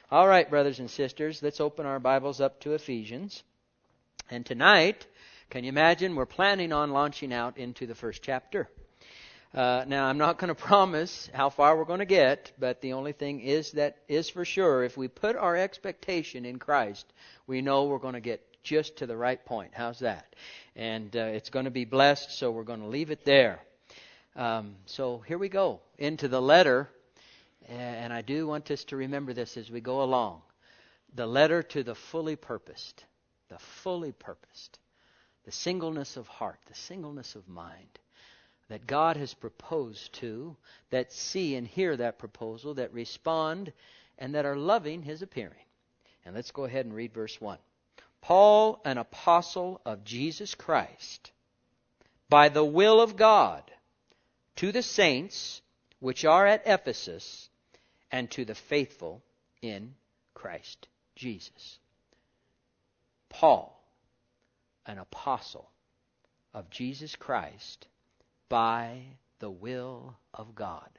All right, brothers and sisters, let's open our Bibles up to Ephesians. And tonight, can you imagine, we're planning on launching out into the first chapter. Now, I'm not going to promise how far we're going to get, but the only thing is for sure, if we put our expectation in Christ, we know we're going to get just to the right point. How's that? And it's going to be blessed, so we're going to leave it there. So here we go, into the letter. And I do want us to remember this as we go along. The letter to the fully purposed, the singleness of heart, the singleness of mind that God has proposed to, that see and hear that proposal, that respond, and that are loving His appearing. And let's go ahead and read verse 1. Paul, an apostle of Jesus Christ, by the will of God, to the saints which are at Ephesus, and to the faithful in Christ Jesus. Paul, an apostle of Jesus Christ, by the will of God.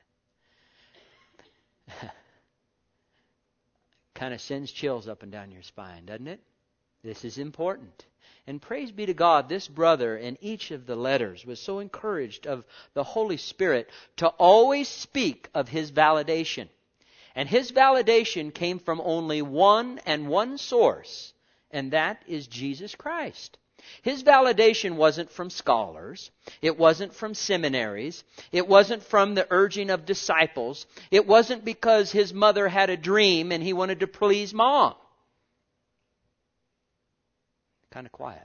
Kind of sends chills up and down your spine, doesn't it? This is important. And praise be to God, this brother in each of the letters was so encouraged of the Holy Spirit to always speak of his validation. And his validation came from only one source, and that is Jesus Christ. His validation wasn't from scholars. It wasn't from seminaries. It wasn't from the urging of disciples. It wasn't because his mother had a dream and he wanted to please mom. Kind of quiet.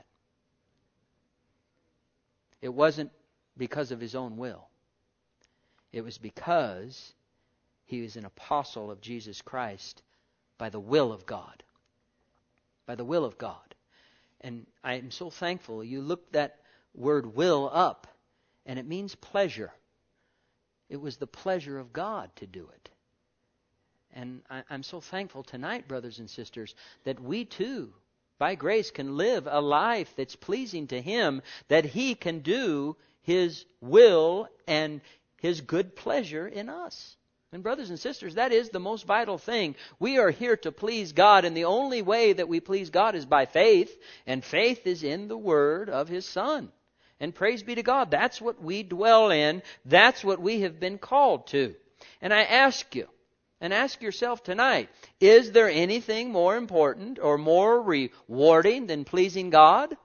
It wasn't because of his own will. It was because he was an apostle of Jesus Christ by the will of God. By the will of God. And I am so thankful. You look that word will up, and it means pleasure. It was the pleasure of God to do it. And I'm so thankful tonight, brothers and sisters, that we too, by grace, can live a life that's pleasing to Him, that He can do His will and His good pleasure in us. And brothers and sisters, that is the most vital thing. We are here to please God, and the only way that we please God is by faith, and faith is in the Word of His Son. And praise be to God, that's what we dwell in. That's what we have been called to. And I ask you, and ask yourself tonight, is there anything more important or more rewarding than pleasing God?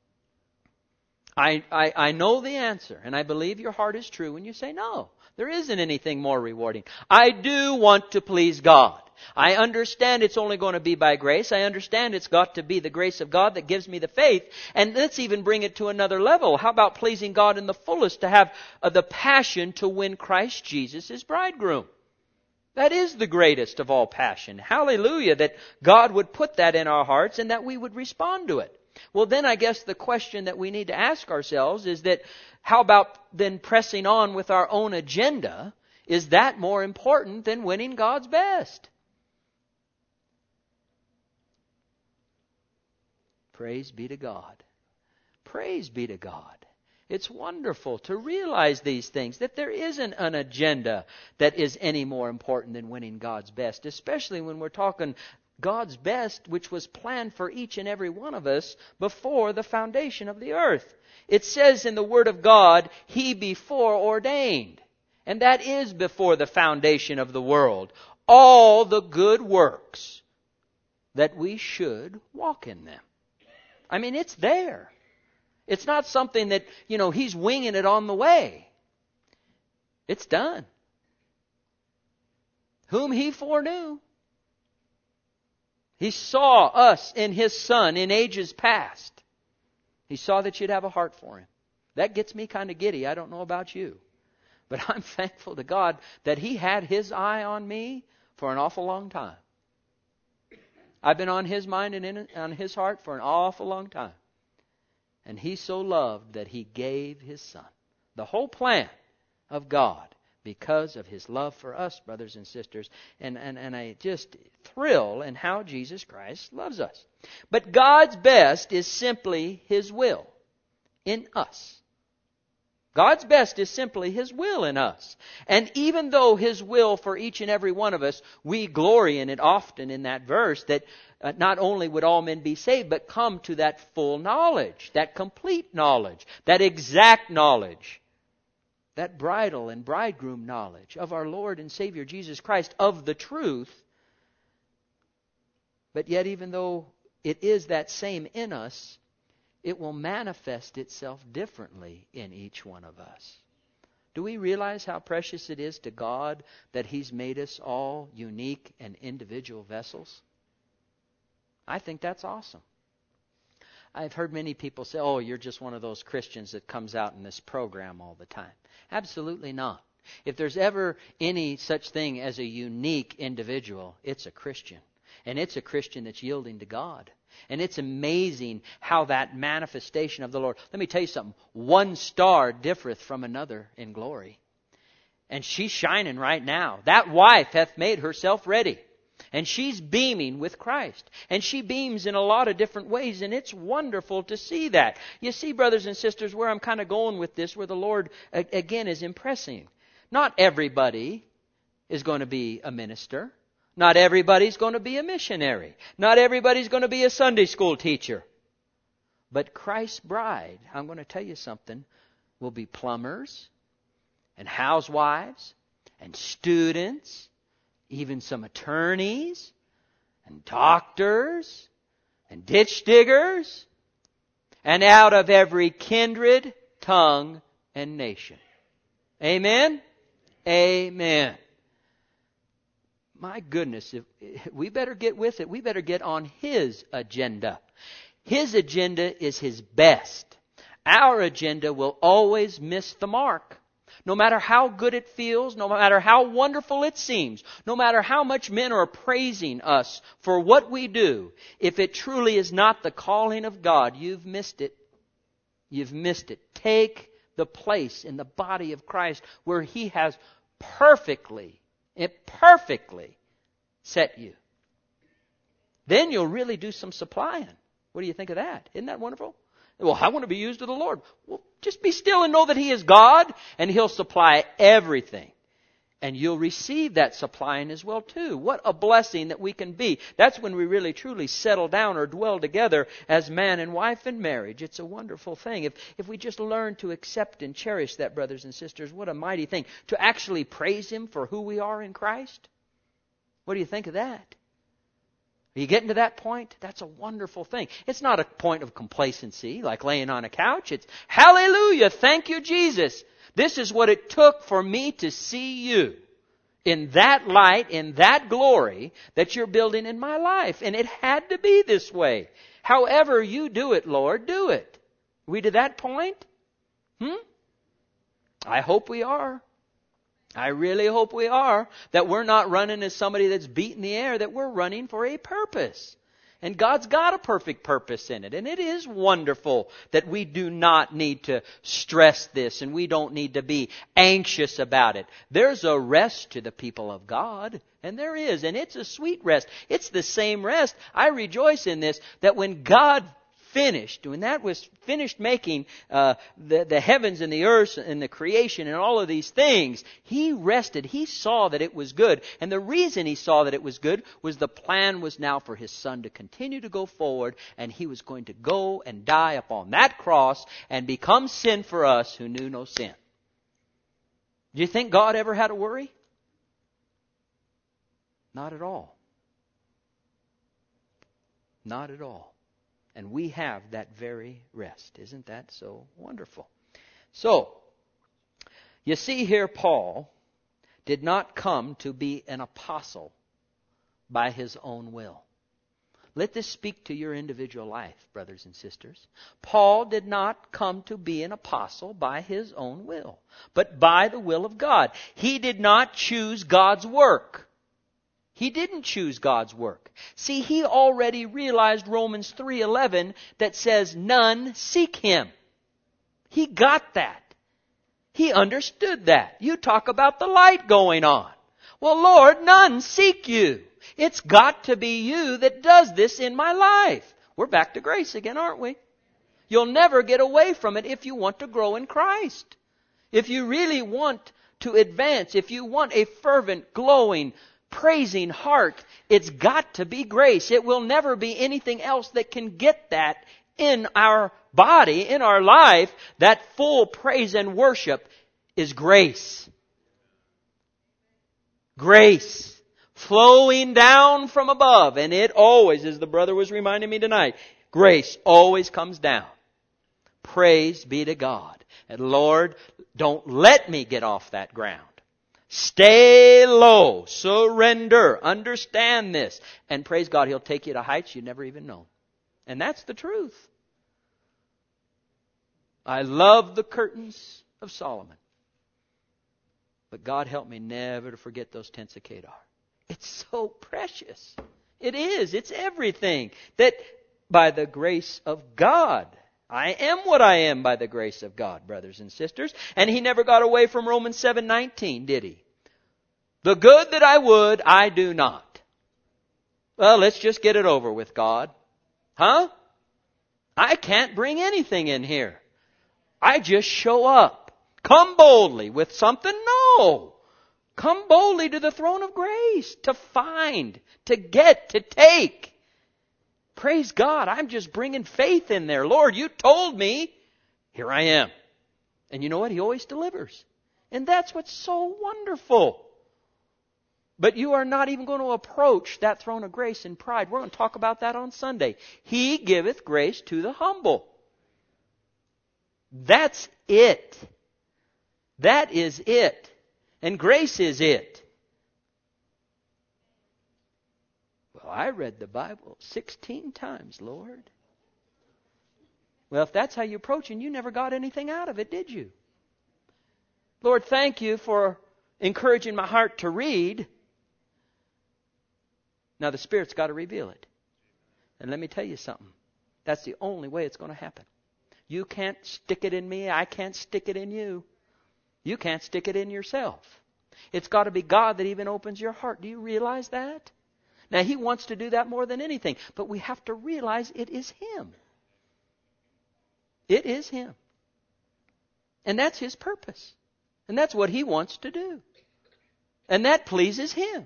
I know the answer, and I believe your heart is true when you say no. There isn't anything more rewarding. I do want to please God. I understand it's only going to be by grace. I understand it's got to be the grace of God that gives me the faith. And let's even bring it to another level. How about pleasing God in the fullest, to have the passion to win Christ Jesus as bridegroom? That is the greatest of all passion. Hallelujah, that God would put that in our hearts and that we would respond to it. Well, then I guess the question that we need to ask ourselves is that, how about then pressing on with our own agenda? Is that more important than winning God's best? Praise be to God. Praise be to God. It's wonderful to realize these things, that there isn't an agenda that is any more important than winning God's best, especially when we're talking God's best, which was planned for each and every one of us before the foundation of the earth. It says in the Word of God, He before ordained. And that is before the foundation of the world. All the good works that we should walk in them. I mean, it's there. It's not something that, He's winging it on the way. It's done. Whom He foreknew. He saw us in His Son in ages past. He saw that you'd have a heart for Him. That gets me kind of giddy. I don't know about you. But I'm thankful to God that He had His eye on me for an awful long time. I've been on His mind and on His heart for an awful long time. And He so loved that He gave His Son. The whole plan of God, because of His love for us, brothers and sisters. And I just thrill in how Jesus Christ loves us. But God's best is simply His will in us. God's best is simply His will in us. And even though His will for each and every one of us, we glory in it often in that verse, that not only would all men be saved, but come to that full knowledge, that complete knowledge, that exact knowledge, that bridal and bridegroom knowledge of our Lord and Savior Jesus Christ, of the truth. But yet, even though it is that same in us, it will manifest itself differently in each one of us. Do we realize how precious it is to God that He's made us all unique and individual vessels? I think that's awesome. I've heard many people say, oh, you're just one of those Christians that comes out in this program all the time. Absolutely not. If there's ever any such thing as a unique individual, it's a Christian. And it's a Christian that's yielding to God. And it's amazing how that manifestation of the Lord. Let me tell you something. One star differeth from another in glory. And she's shining right now. That wife hath made herself ready. And she's beaming with Christ. And she beams in a lot of different ways. And it's wonderful to see that. You see, brothers and sisters, where I'm kind of going with this, where the Lord, again, is impressing. Not everybody is going to be a minister. Not everybody's going to be a missionary. Not everybody's going to be a Sunday school teacher. But Christ's bride, I'm going to tell you something, will be plumbers and housewives and students, even some attorneys and doctors and ditch diggers, and out of every kindred, tongue, and nation. Amen? Amen. My goodness, we better get with it. We better get on His agenda. His agenda is His best. Our agenda will always miss the mark. No matter how good it feels, no matter how wonderful it seems, no matter how much men are praising us for what we do, if it truly is not the calling of God, you've missed it. You've missed it. Take the place in the body of Christ where He has perfectly set you. Then you'll really do some supplying. What do you think of that? Isn't that wonderful? Well, I want to be used of the Lord. Well, just be still and know that He is God, and He'll supply everything. And you'll receive that supplying as well too. What a blessing that we can be. That's when we really truly settle down or dwell together as man and wife in marriage. It's a wonderful thing. If we just learn to accept and cherish that, brothers and sisters, what a mighty thing. To actually praise Him for who we are in Christ. What do you think of that? Are you getting to that point? That's a wonderful thing. It's not a point of complacency like laying on a couch. It's hallelujah, thank you, Jesus. This is what it took for me to see you in that light, in that glory that you're building in my life. And it had to be this way. However you do it, Lord, do it. Are we to that point? I hope we are. I really hope we are. That we're not running as somebody that's beating the air, that we're running for a purpose. And God's got a perfect purpose in it. And it is wonderful that we do not need to stress this and we don't need to be anxious about it. There's a rest to the people of God. And there is. And it's a sweet rest. It's the same rest. I rejoice in this, that when God finished, when that was finished making the heavens and the earth and the creation and all of these things, He rested. He saw that it was good. And the reason He saw that it was good was the plan was now for His Son to continue to go forward, and He was going to go and die upon that cross and become sin for us who knew no sin. Do you think God ever had to worry? Not at all. Not at all. And we have that very rest. Isn't that so wonderful? So, you see here, Paul did not come to be an apostle by his own will. Let this speak to your individual life, brothers and sisters. Paul did not come to be an apostle by his own will, but by the will of God. He did not choose God's work. He didn't choose God's work. See, he already realized Romans 3:11 that says, none seek Him. He got that. He understood that. You talk about the light going on. Well, Lord, none seek you. It's got to be you that does this in my life. We're back to grace again, aren't we? You'll never get away from it if you want to grow in Christ. If you really want to advance, if you want a fervent, glowing, praising heart, it's got to be grace. It will never be anything else that can get that in our body, in our life. That full praise and worship is grace. Grace flowing down from above. And it always, as the brother was reminding me tonight, grace always comes down. Praise be to God. And Lord, don't let me get off that ground. Stay low. Surrender. Understand this. And praise God, He'll take you to heights you never even known. And that's the truth. I love the curtains of Solomon. But God help me never to forget those tents of Kedar. It's so precious. It is. It's everything. That by the grace of God, I am what I am by the grace of God, brothers and sisters. And he never got away from Romans 7:19, did he? The good that I would, I do not. Well, let's just get it over with, God. Huh? I can't bring anything in here. I just show up. Come boldly with something? No. Come boldly to the throne of grace to find, to get, to take. Praise God. I'm just bringing faith in there. Lord, you told me. Here I am. And you know what? He always delivers. And that's what's so wonderful. But you are not even going to approach that throne of grace in pride. We're going to talk about that on Sunday. He giveth grace to the humble. That's it. That is it. And grace is it. Well, I read the Bible 16 times, Lord. Well, if that's how you approach it, you never got anything out of it, did you? Lord, thank you for encouraging my heart to read. Now the Spirit's got to reveal it. And let me tell you something. That's the only way it's going to happen. You can't stick it in me. I can't stick it in you. You can't stick it in yourself. It's got to be God that even opens your heart. Do you realize that? Now, He wants to do that more than anything. But we have to realize it is Him. It is Him. And that's His purpose. And that's what He wants to do. And that pleases Him.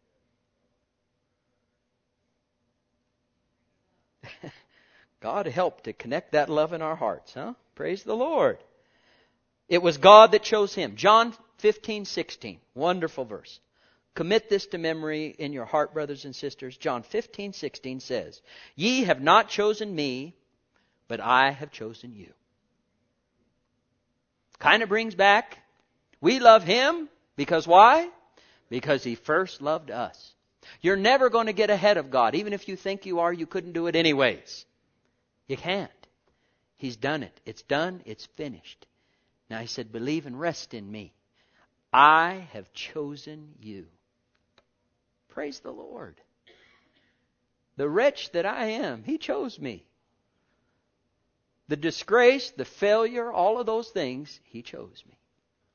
God help to connect that love in our hearts, huh? Praise the Lord. It was God that chose him. John 15:16. Wonderful verse. Commit this to memory in your heart, brothers and sisters. John 15:16 says, Ye have not chosen me, but I have chosen you. Kind of brings back, we love Him because why? Because He first loved us. You're never going to get ahead of God. Even if you think you are, you couldn't do it anyways. You can't. He's done it. It's done. It's finished. Now He said, believe and rest in me. I have chosen you. Praise the Lord. The wretch that I am, He chose me. The disgrace, the failure, all of those things, He chose me.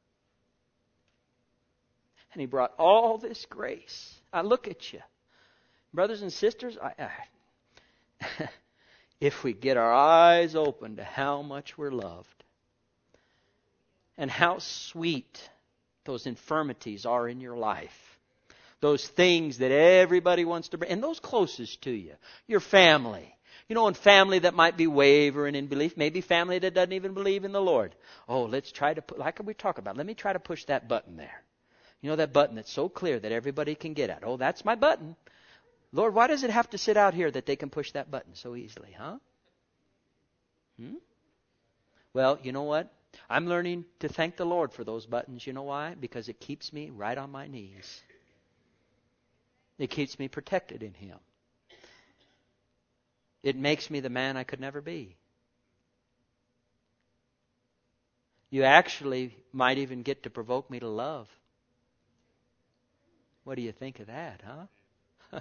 And He brought all this grace. I look at you. Brothers and sisters, if we get our eyes open to how much we're loved and how sweet those infirmities are in your life, those things that everybody wants to bring, and those closest to you, your family. You know, and family that might be wavering in belief, maybe family that doesn't even believe in the Lord. Oh, let's try to, like we talk about, let me try to push that button there. You know, that button that's so clear that everybody can get at. Oh, that's my button. Lord, why does it have to sit out here that they can push that button so easily, huh? Well, you know what? I'm learning to thank the Lord for those buttons. You know why? Because it keeps me right on my knees. It keeps me protected in Him. It makes me the man I could never be. You actually might even get to provoke me to love. What do you think of that, huh?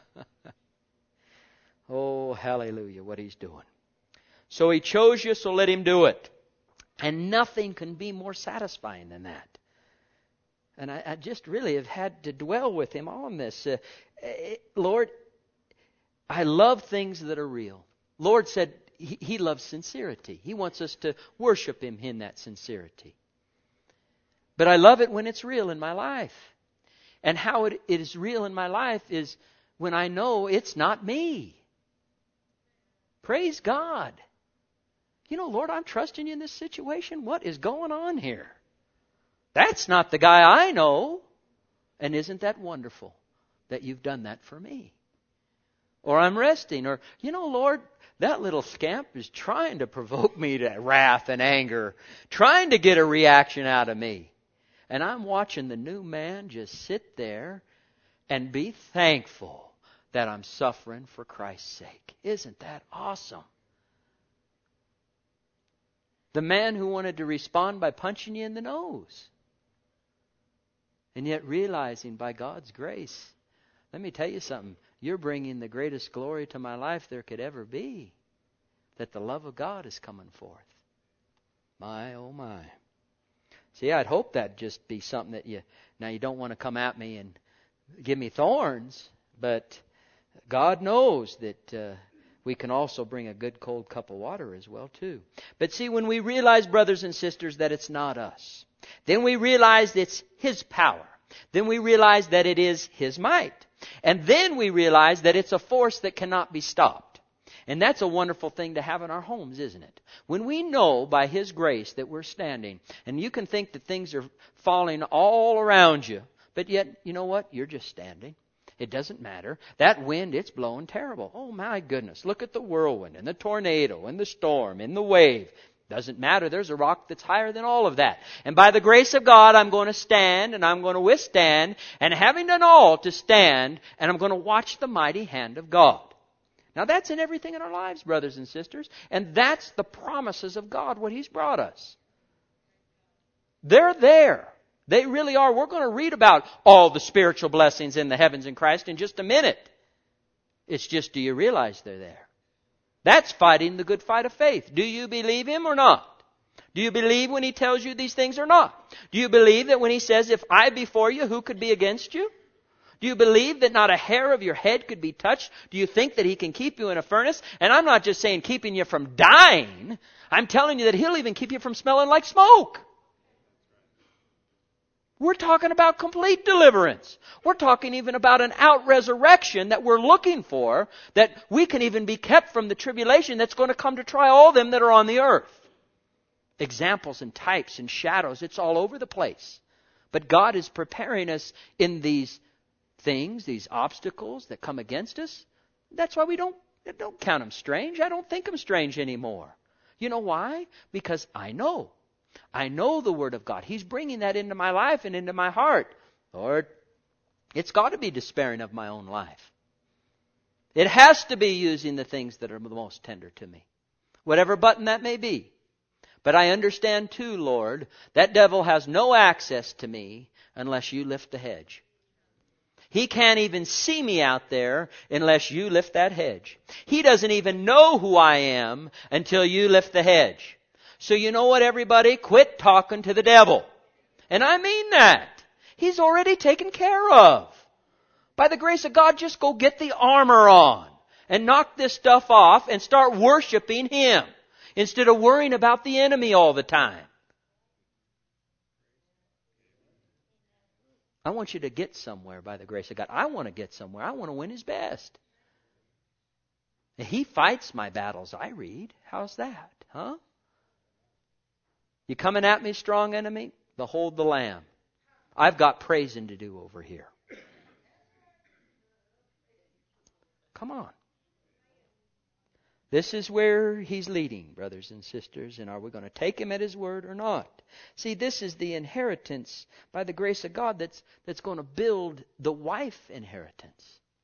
Oh, hallelujah, what He's doing. So He chose you, so let Him do it. And nothing can be more satisfying than that. And I just really have had to dwell with Him on this. Lord, I love things that are real. Lord said He loves sincerity. He wants us to worship Him in that sincerity. But I love it when it's real in my life. And how it is real in my life is when I know it's not me. Praise God. You know, Lord, I'm trusting you in this situation. What is going on here? That's not the guy I know. And isn't that wonderful that you've done that for me? Or I'm resting. Or, you know, Lord, that little scamp is trying to provoke me to wrath and anger, trying to get a reaction out of me. And I'm watching the new man just sit there and be thankful that I'm suffering for Christ's sake. Isn't that awesome? The man who wanted to respond by punching you in the nose. And yet realizing by God's grace, let me tell you something, you're bringing the greatest glory to my life there could ever be. That the love of God is coming forth. My, oh my. See, I'd hope that'd just be something that you don't want to come at me and give me thorns, but God knows that we can also bring a good cold cup of water as well too. But see, when we realize, brothers and sisters, that it's not us, then we realize it's His power. Then we realize that it is His might. And then we realize that it's a force that cannot be stopped. And that's a wonderful thing to have in our homes, isn't it? When we know by His grace that we're standing, and you can think that things are falling all around you, but yet, you know what? You're just standing. It doesn't matter. That wind, it's blowing terrible. Oh my goodness. Look at the whirlwind and the tornado and the storm and the wave. Doesn't matter. There's a rock that's higher than all of that. And by the grace of God, I'm going to stand and I'm going to withstand. And having done all to stand, and I'm going to watch the mighty hand of God. Now that's in everything in our lives, brothers and sisters. And that's the promises of God, what He's brought us. They're there. They really are. We're going to read about all the spiritual blessings in the heavens in Christ in just a minute. It's just, do you realize they're there? That's fighting the good fight of faith. Do you believe Him or not? Do you believe when He tells you these things or not? Do you believe that when He says, if I be for you, who could be against you? Do you believe that not a hair of your head could be touched? Do you think that He can keep you in a furnace? And I'm not just saying keeping you from dying. I'm telling you that He'll even keep you from smelling like smoke. We're talking about complete deliverance. We're talking even about an out-resurrection that we're looking for, that we can even be kept from the tribulation that's going to come to try all them that are on the earth. Examples and types and shadows, it's all over the place. But God is preparing us in these things, these obstacles that come against us. That's why we don't count them strange. I don't think them strange anymore. You know why? Because I know the Word of God. He's bringing that into my life and into my heart. Lord, it's got to be despairing of my own life. It has to be using the things that are the most tender to me. Whatever button that may be. But I understand too, Lord, that devil has no access to me unless you lift the hedge. He can't even see me out there unless you lift that hedge. He doesn't even know who I am until you lift the hedge. So you know what, everybody? Quit talking to the devil. And I mean that. He's already taken care of. By the grace of God, just go get the armor on and knock this stuff off and start worshiping Him instead of worrying about the enemy all the time. I want you to get somewhere by the grace of God. I want to get somewhere. I want to win His best. He fights my battles, I read. How's that? Huh? You coming at me, strong enemy? Behold the Lamb. I've got praising to do over here. Come on. This is where He's leading, brothers and sisters. And are we going to take Him at His word or not? See, this is the inheritance by the grace of God that's going to build the wife inheritance.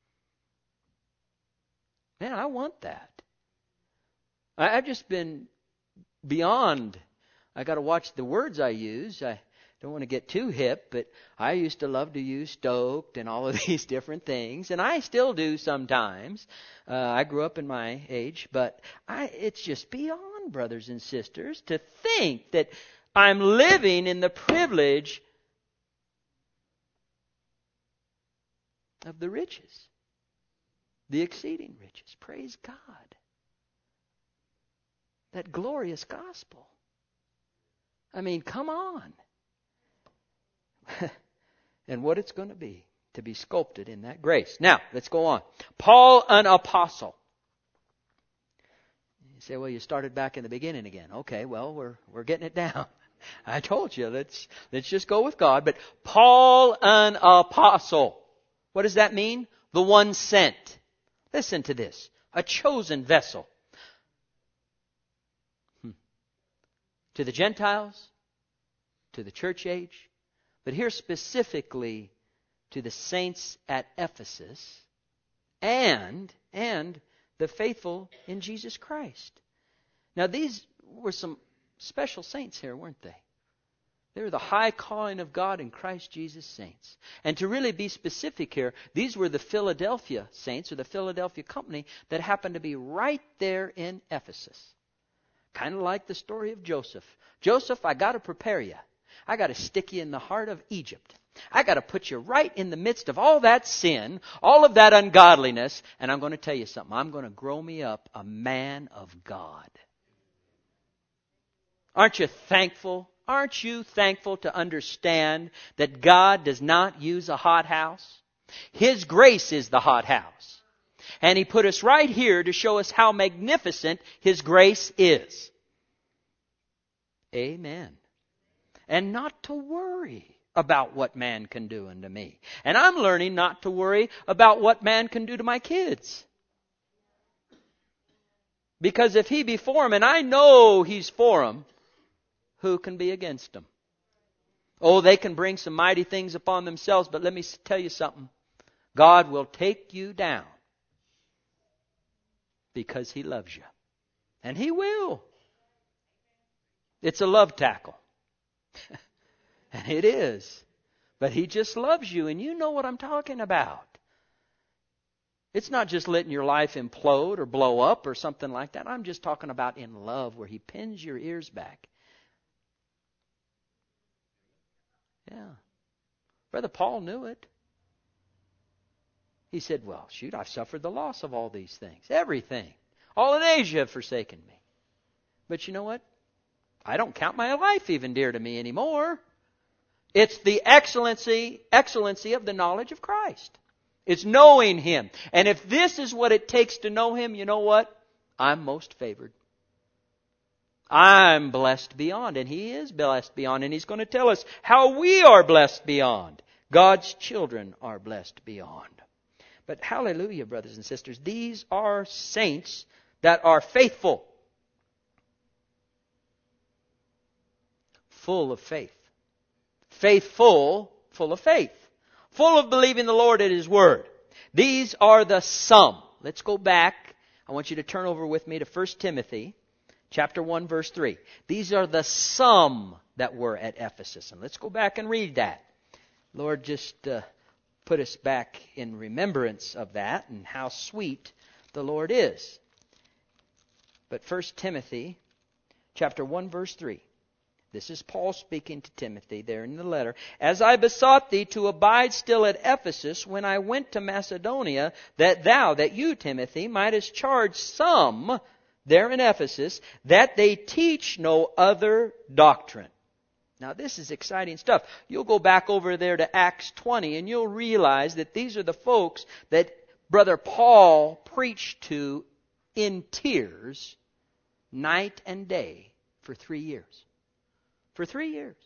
Man, I want that. I've just been beyond. I got to watch the words I use. I don't want to get too hip, but I used to love to use stoked and all of these different things, and I still do sometimes. I grew up in my age, but it's just beyond, brothers and sisters, to think that I'm living in the privilege of the riches, the exceeding riches. Praise God. That glorious gospel. I mean, come on. and what it's going to be sculpted in that grace. Now, let's go on. Paul, an apostle. You say, well, you started back in the beginning again. Okay, well, we're getting it down. I told you, let's just go with God. But Paul, an apostle. What does that mean? The one sent. Listen to this. A chosen vessel. To the Gentiles, to the church age, but here specifically to the saints at Ephesus and the faithful in Jesus Christ. Now these were some special saints here, weren't they? They were the high calling of God in Christ Jesus saints. And to really be specific here, these were the Philadelphia saints, or the Philadelphia company, that happened to be right there in Ephesus. Kind of like the story of Joseph. Joseph, I got to prepare you. I got to stick you in the heart of Egypt. I got to put you right in the midst of all that sin, all of that ungodliness, and I'm going to tell you something. I'm going to grow me up a man of God. Aren't you thankful? Aren't you thankful to understand that God does not use a hothouse? His grace is the hothouse. And He put us right here to show us how magnificent His grace is. Amen. And not to worry about what man can do unto me. And I'm learning not to worry about what man can do to my kids. Because if He be for them, and I know He's for them, who can be against them? Oh, they can bring some mighty things upon themselves, but let me tell you something. God will take you down. Because He loves you. And He will. It's a love tackle. And it is. But He just loves you, and you know what I'm talking about. It's not just letting your life implode or blow up or something like that. I'm just talking about in love, where He pins your ears back. Yeah. Brother Paul knew it. He said, well, shoot, I've suffered the loss of all these things. Everything. All in Asia have forsaken me. But you know what? I don't count my life even dear to me anymore. It's the excellency of the knowledge of Christ. It's knowing Him. And if this is what it takes to know Him, you know what? I'm most favored. I'm blessed beyond, and He is blessed beyond. And He's going to tell us how we are blessed beyond. God's children are blessed beyond. But hallelujah, brothers and sisters, these are saints that are faithful. Full of faith. Faithful, full of faith. Full of believing the Lord at His Word. These are the sum. Let's go back. I want you to turn over with me to 1 Timothy chapter 1, verse 3. These are the sum that were at Ephesus. And let's go back and read that. Lord, just put us back in remembrance of that and how sweet the Lord is. But 1 Timothy chapter 1, verse 3. This is Paul speaking to Timothy there in the letter. As I besought thee to abide still at Ephesus when I went to Macedonia, that you, Timothy, mightest charge some there in Ephesus, that they teach no other doctrine. Now this is exciting stuff. You'll go back over there to Acts 20 and you'll realize that these are the folks that Brother Paul preached to in tears night and day for 3 years. For 3 years.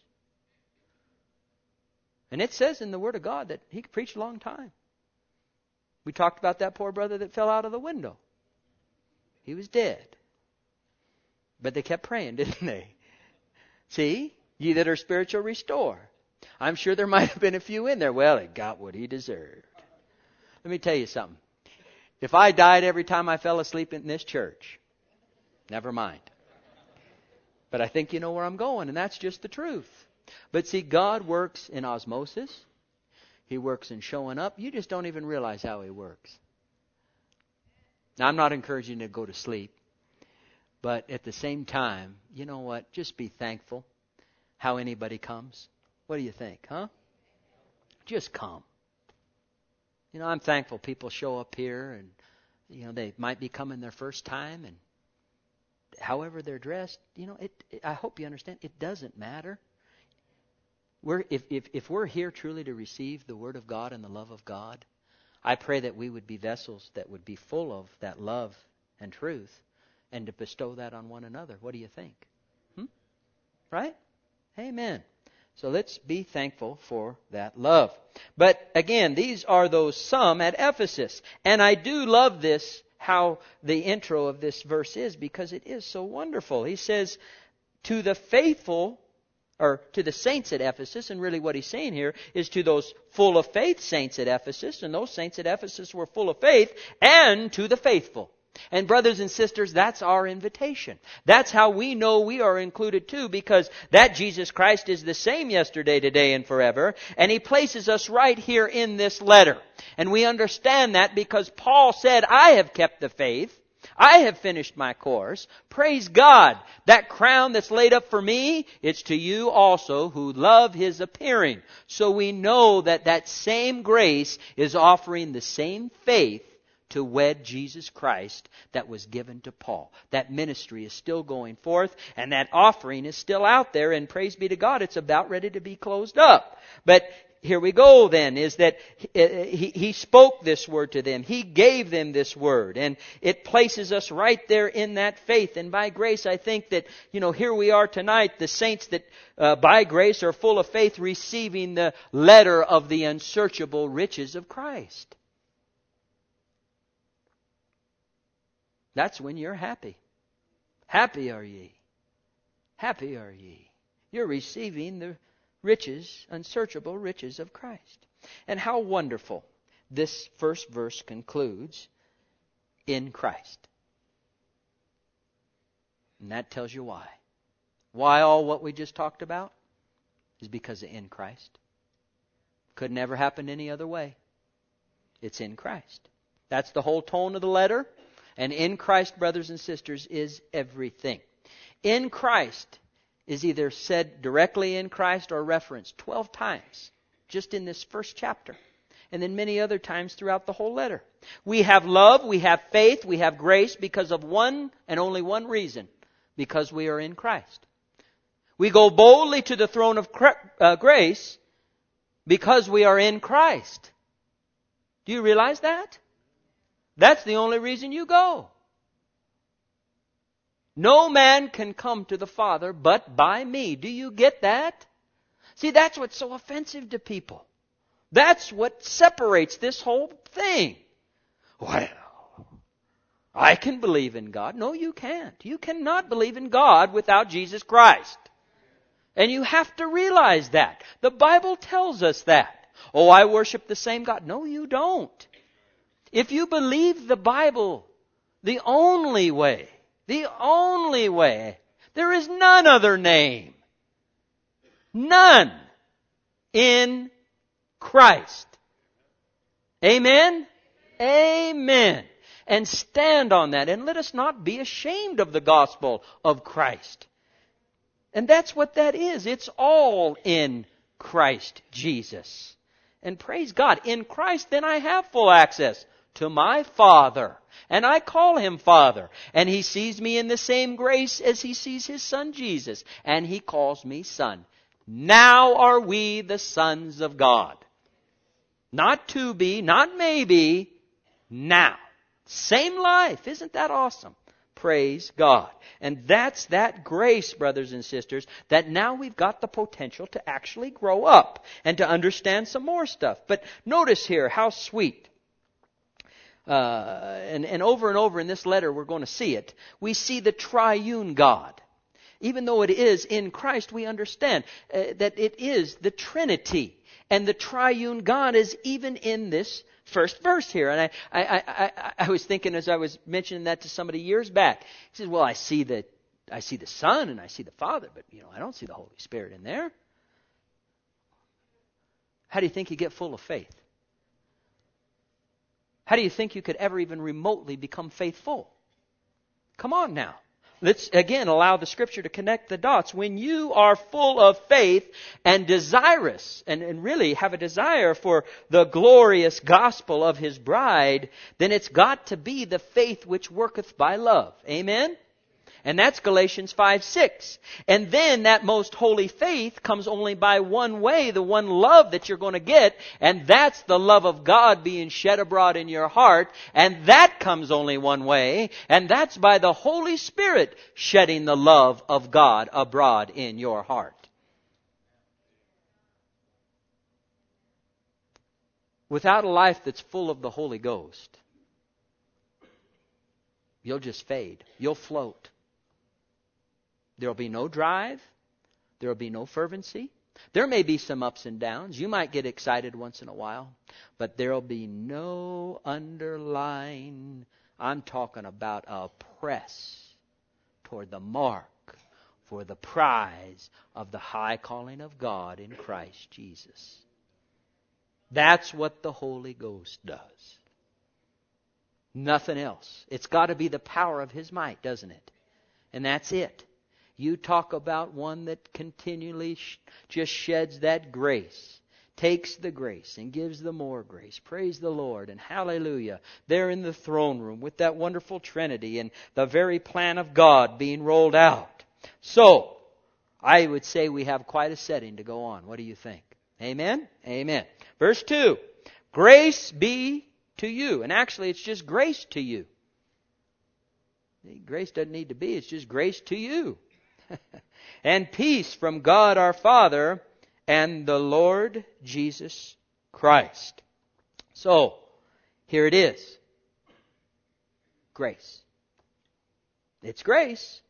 And it says in the Word of God that he preached a long time. We talked about that poor brother that fell out of the window. He was dead. But they kept praying, didn't they? See? Ye that are spiritual, restore. I'm sure there might have been a few in there. Well, he got what he deserved. Let me tell you something. If I died every time I fell asleep in this church, never mind. But I think you know where I'm going, and that's just the truth. But see, God works in osmosis. He works in showing up. You just don't even realize how He works. Now, I'm not encouraging you to go to sleep. But at the same time, you know what? Just be thankful how anybody comes. What do you think, huh? Just come. You know, I'm thankful people show up here and, you know, they might be coming their first time and however they're dressed, you know, I hope you understand, it doesn't matter. If we're here truly to receive the Word of God and the love of God, I pray that we would be vessels that would be full of that love and truth and to bestow that on one another. What do you think? Right? Amen. So let's be thankful for that love. But again, these are those some at Ephesus. And I do love this, how the intro of this verse is, because it is so wonderful. He says, to the faithful, or to the saints at Ephesus, and really what he's saying here is to those full of faith saints at Ephesus, and those saints at Ephesus were full of faith, and to the faithful. And brothers and sisters, that's our invitation. That's how we know we are included too, because that Jesus Christ is the same yesterday, today, and forever. And He places us right here in this letter. And we understand that because Paul said, I have kept the faith. I have finished my course. Praise God. That crown that's laid up for me, it's to you also who love His appearing. So we know that that same grace is offering the same faith to wed Jesus Christ that was given to Paul. That ministry is still going forth, and that offering is still out there, and praise be to God, it's about ready to be closed up. But here we go then, is that he spoke this word to them. He gave them this word, and it places us right there in that faith. And by grace, I think that, here we are tonight, the saints that by grace are full of faith, receiving the letter of the unsearchable riches of Christ. That's when you're happy. Happy are ye. Happy are ye. You're receiving the riches, unsearchable riches of Christ. And how wonderful this first verse concludes, in Christ. And that tells you why. Why all what we just talked about? Is because of in Christ. Could never happen any other way. It's in Christ. That's the whole tone of the letter. And in Christ, brothers and sisters, is everything. In Christ is either said directly in Christ or referenced 12 times just in this first chapter. And then many other times throughout the whole letter. We have love, we have faith, we have grace because of one and only one reason. Because we are in Christ. We go boldly to the throne of grace because we are in Christ. Do you realize that? That's the only reason you go. No man can come to the Father but by me. Do you get that? See, that's what's so offensive to people. That's what separates this whole thing. Well, I can believe in God. No, you can't. You cannot believe in God without Jesus Christ. And you have to realize that. The Bible tells us that. Oh, I worship the same God. No, you don't. If you believe the Bible, the only way, there is none other name. None in Christ. Amen? Amen. And stand on that. And let us not be ashamed of the gospel of Christ. And that's what that is. It's all in Christ Jesus. And praise God, in Christ then I have full access to my Father. And I call Him Father. And He sees me in the same grace as He sees His Son Jesus. And He calls me Son. Now are we the sons of God. Not to be, not maybe, now. Same life. Isn't that awesome? Praise God. And that's that grace, brothers and sisters, that now we've got the potential to actually grow up and to understand some more stuff. But notice here how sweet. And over in this letter, we're going to see it. We see the triune God. Even though it is in Christ, we understand that it is the Trinity. And the triune God is even in this first verse here. And I was thinking as I was mentioning that to somebody years back. He says, well, I see the Son and I see the Father, but I don't see the Holy Spirit in there. How do you think you get full of faith? How do you think you could ever even remotely become faithful? Come on now. Let's again allow the Scripture to connect the dots. When you are full of faith and desirous, and really have a desire for the glorious gospel of His bride, then it's got to be the faith which worketh by love. Amen? And that's Galatians 5:6. And then that most holy faith comes only by one way, the one love that you're going to get, and that's the love of God being shed abroad in your heart, and that comes only one way, and that's by the Holy Spirit shedding the love of God abroad in your heart. Without a life that's full of the Holy Ghost, you'll just fade. You'll float. There will be no drive. There will be no fervency. There may be some ups and downs. You might get excited once in a while. But there will be no underlying, I'm talking about a press toward the mark for the prize of the high calling of God in Christ Jesus. That's what the Holy Ghost does. Nothing else. It's got to be the power of His might, doesn't it? And that's it. You talk about one that continually just sheds that grace, takes the grace and gives the more grace. Praise the Lord and hallelujah. There in the throne room with that wonderful Trinity and the very plan of God being rolled out. So, I would say we have quite a setting to go on. What do you think? Amen? Amen. Verse 2. Grace be to you. And actually it's just grace to you. Grace doesn't need to be. It's just grace to you. And peace from God our Father and the Lord Jesus Christ. So, here it is. Grace. It's grace.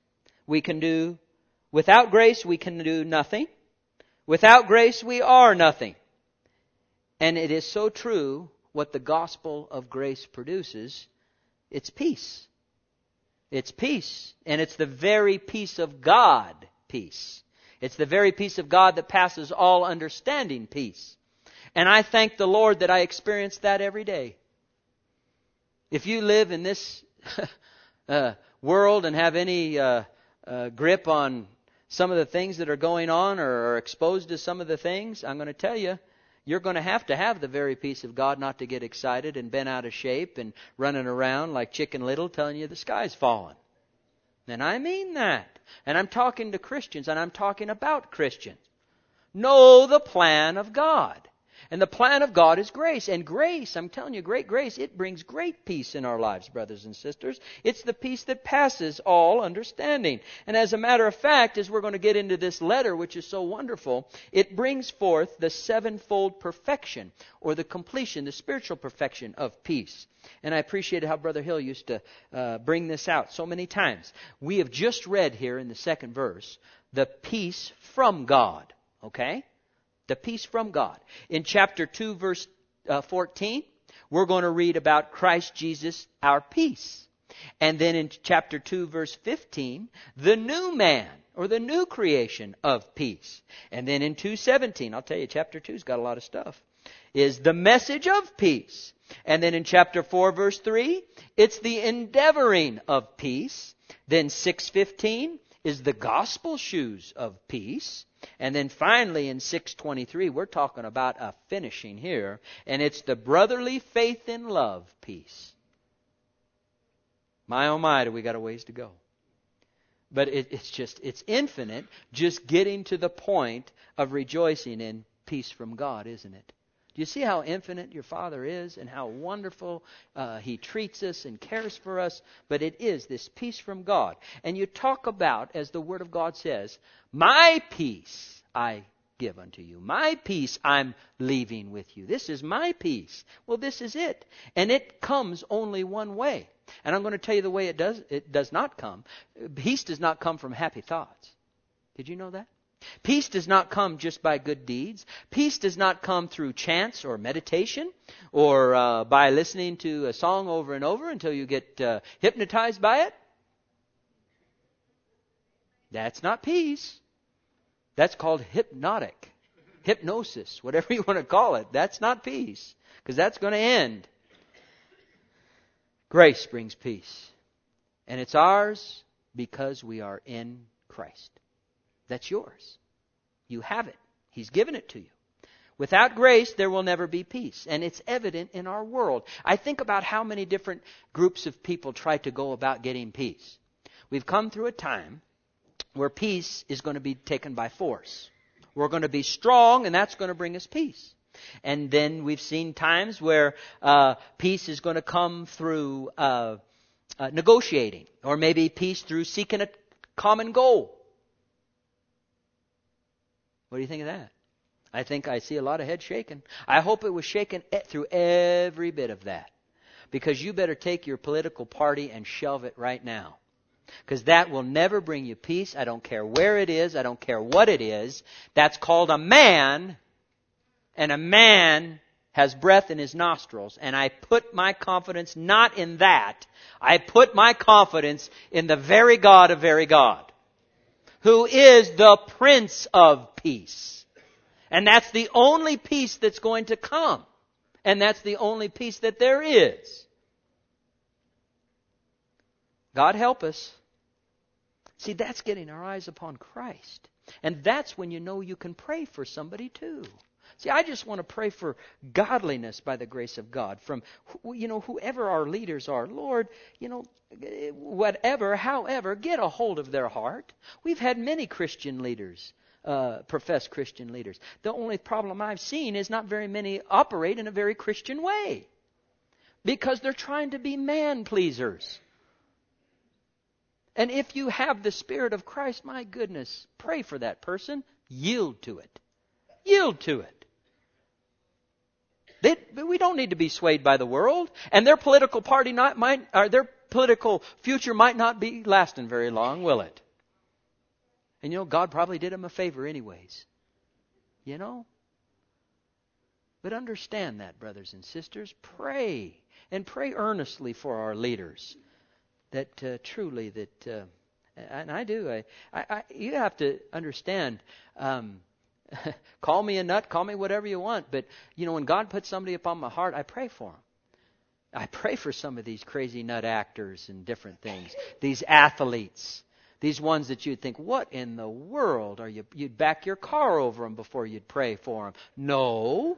Without grace we can do nothing. Without grace we are nothing. And it is so true what the gospel of grace produces. It's peace. It's peace. And it's the very peace of God peace. It's the very peace of God that passes all understanding peace. And I thank the Lord that I experience that every day. If you live in this world and have any grip on some of the things that are going on or are exposed to some of the things, I'm going to tell you, you're going to have the very peace of God not to get excited and bent out of shape and running around like Chicken Little telling you the sky's falling. And I mean that. And I'm talking to Christians and I'm talking about Christians. Know the plan of God. And the plan of God is grace. And grace, I'm telling you, great grace, it brings great peace in our lives, brothers and sisters. It's the peace that passes all understanding. And as a matter of fact, as we're going to get into this letter, which is so wonderful, it brings forth the sevenfold perfection, or the completion, the spiritual perfection of peace. And I appreciated how Brother Hill used to bring this out so many times. We have just read here in the second verse, the peace from God. Okay? The peace from God. In chapter 2, verse 14, we're going to read about Christ Jesus, our peace. And then in chapter 2, verse 15, the new man, or the new creation of peace. And then in 2:17, I'll tell you, chapter 2's got a lot of stuff, is the message of peace. And then in chapter 4, verse 3, it's the endeavoring of peace. Then 6:15 is the gospel shoes of peace. And then finally in 6:23, we're talking about a finishing here. And it's the brotherly faith in love peace. My oh my, do we got a ways to go. But it's infinite, just getting to the point of rejoicing in peace from God, isn't it? Do you see how infinite your Father is and how wonderful He treats us and cares for us? But it is this peace from God. And you talk about, as the Word of God says, my peace I give unto you. My peace I'm leaving with you. This is my peace. Well, this is it. And it comes only one way. And I'm going to tell you the way it does not come. Peace does not come from happy thoughts. Did you know that? Peace does not come just by good deeds. Peace does not come through chants or meditation or by listening to a song over and over until you get hypnotized by it. That's not peace. That's called hypnosis, whatever you want to call it. That's not peace, because that's going to end. Grace brings peace. And it's ours because we are in Christ. That's yours. You have it. He's given it to you. Without grace, there will never be peace. And it's evident in our world. I think about how many different groups of people try to go about getting peace. We've come through a time where peace is going to be taken by force. We're going to be strong, and that's going to bring us peace. And then we've seen times where peace is going to come through negotiating, or maybe peace through seeking a common goal. What do you think of that? I think I see a lot of heads shaking. I hope it was shaken through every bit of that. Because you better take your political party and shelve it right now. Because that will never bring you peace. I don't care where it is. I don't care what it is. That's called a man. And a man has breath in his nostrils. And I put my confidence not in that. I put my confidence in the very God of very God, who is the Prince of Peace. And that's the only peace that's going to come. And that's the only peace that there is. God help us. See, that's getting our eyes upon Christ. And that's when you know you can pray for somebody too. See, I just want to pray for godliness by the grace of God from, whoever our leaders are. Lord, whatever, however, get a hold of their heart. We've had many Christian leaders, professed Christian leaders. The only problem I've seen is not very many operate in a very Christian way. Because they're trying to be man-pleasers. And if you have the Spirit of Christ, my goodness, pray for that person. Yield to it. Yield to it. We don't need to be swayed by the world, and their political party their political future might not be lasting very long, will it? And God probably did them a favor anyways. But understand that, brothers and sisters. Pray, and pray earnestly for our leaders. That truly, and I do. You have to understand. Call me a nut, call me whatever you want. But, when God puts somebody upon my heart, I pray for them. I pray for some of these crazy nut actors and different things. These athletes. These ones that you'd think, what in the world are you? You'd back your car over them before you'd pray for them. No.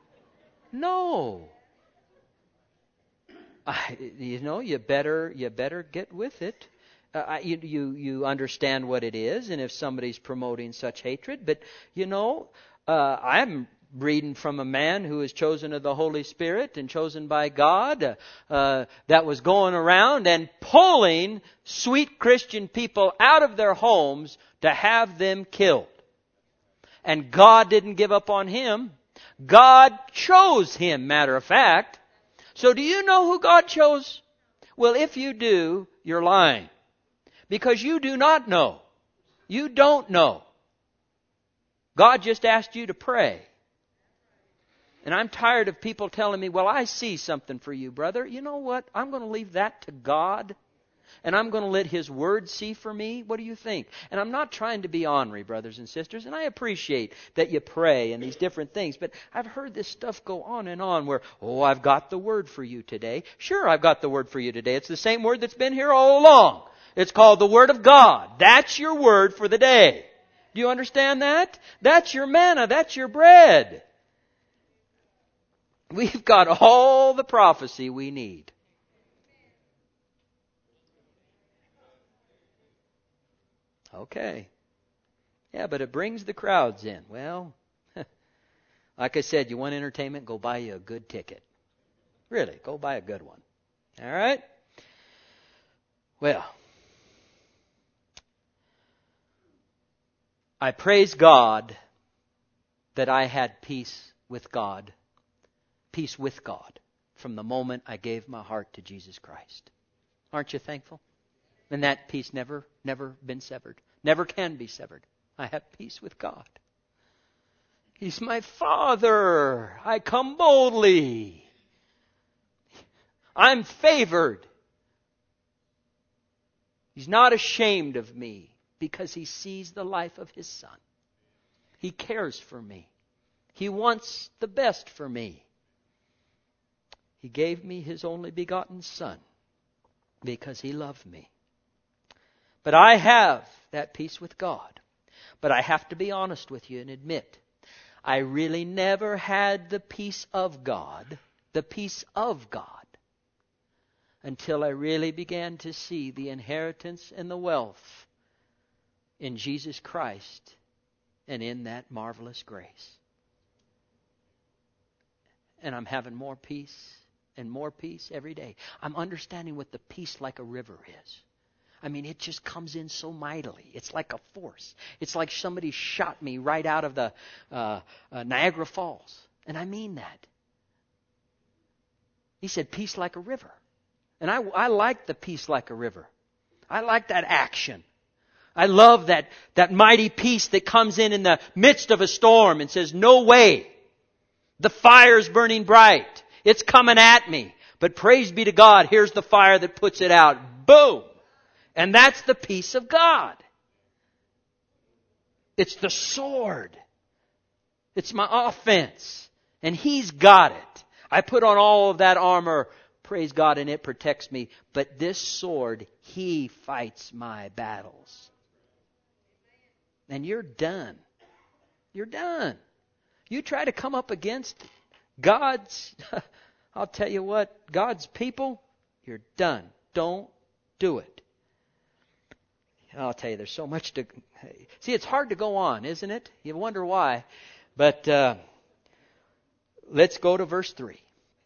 You better get with it. You understand what it is, and if somebody's promoting such hatred. But, I'm reading from a man who is chosen of the Holy Spirit and chosen by God, that was going around and pulling sweet Christian people out of their homes to have them killed. And God didn't give up on him. God chose him, matter of fact. So do you know who God chose? Well, if you do, you're lying. Because you do not know. You don't know. God just asked you to pray. And I'm tired of people telling me, well, I see something for you, brother. You know what? I'm going to leave that to God. And I'm going to let His Word see for me. What do you think? And I'm not trying to be ornery, brothers and sisters. And I appreciate that you pray and these different things. But I've heard this stuff go on and on where, I've got the Word for you today. Sure, I've got the Word for you today. It's the same Word that's been here all along. It's called the Word of God. That's your Word for the day. Do you understand that? That's your manna. That's your bread. We've got all the prophecy we need. Okay. Yeah, but it brings the crowds in. Well, like I said, you want entertainment, go buy you a good ticket. Really, go buy a good one. All right? Well, I praise God that I had peace with God from the moment I gave my heart to Jesus Christ. Aren't you thankful? And that peace never been severed. Never can be severed. I have peace with God. He's my Father. I come boldly. I'm favored. He's not ashamed of me because He sees the life of His Son. He cares for me. He wants the best for me. He gave me His only begotten Son because He loved me. But I have that peace with God. But I have to be honest with you and admit, I really never had the peace of God until I really began to see the inheritance and the wealth in Jesus Christ and in that marvelous grace. And I'm having more peace and more peace every day. I'm understanding what the peace like a river is. I mean, it just comes in so mightily. It's like a force. It's like somebody shot me right out of the Niagara Falls. And I mean that. He said, peace like a river. And I like the peace like a river. I like that action. I love that mighty peace that comes in the midst of a storm and says, no way. The fire's burning bright. It's coming at me. But praise be to God, here's the fire that puts it out. Boom! And that's the peace of God. It's the sword. It's my offense. And He's got it. I put on all of that armor, praise God, and it protects me. But this sword, He fights my battles. And you're done. You're done. You try to come up against God's, I'll tell you what, God's people, you're done. Don't do it. I'll tell you, there's so much to... See, it's hard to go on, isn't it? You wonder why. But let's go to verse 3.